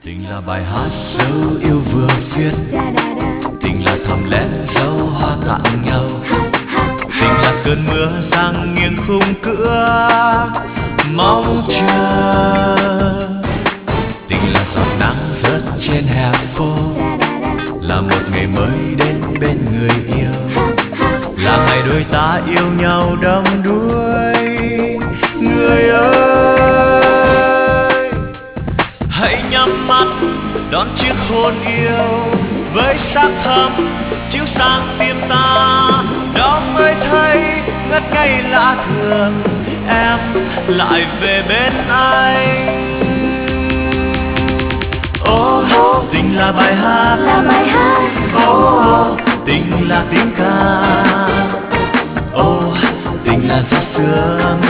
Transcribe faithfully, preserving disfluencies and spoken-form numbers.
Tình là bài hát dấu yêu vừa viết, tình là thầm lén dấu hoa tặng nhau. Tình là cơn mưa giăng nghiêng khung cửa mong chờ. Tình là giọt nắng rớt trên hè phố, là một ngày mới đến bên người yêu, là ngày đôi ta yêu nhau đắm đuối. Người ơi, hãy nhắm mắt đón chiếc hôn yêu với sắc thắm chiếu sang tim ta. Đó mới thấy ngất ngây lạ thường, em lại về bên anh. Ô oh, tình là bài hát, ô oh, tình là tiếng ca, ô oh, tình là giấc sương